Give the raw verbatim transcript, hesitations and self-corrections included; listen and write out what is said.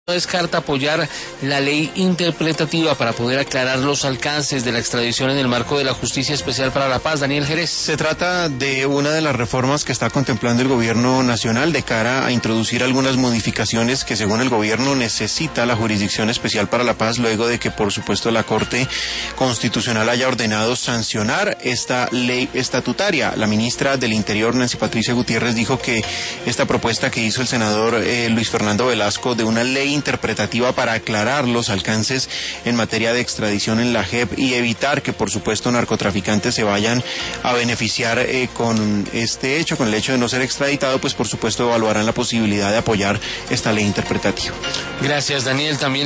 descarta apoyar la ley interpretativa para poder aclarar los alcances de la extradición en el marco de la Justicia Especial para la Paz. Daniel Jerez. Se trata de una de las reformas que está contemplando el gobierno nacional de cara a introducir algunas modificaciones que según el gobierno necesita la Jurisdicción Especial para la Paz, luego de que por supuesto la Corte Constitucional haya ordenado sancionar esta ley estatutaria. La ministra del Interior, Nancy Patricia Gutiérrez, dijo que esta propuesta que hizo el senador eh, Luis Fernando Velasco de una ley interpretativa para aclarar los alcances en materia de extradición en la J E P y evitar que por supuesto narcotraficantes se vayan a beneficiar eh, con este hecho, con el hecho de no ser extraditado, pues por supuesto evaluarán la posibilidad de apoyar esta ley interpretativa. Gracias, Daniel. También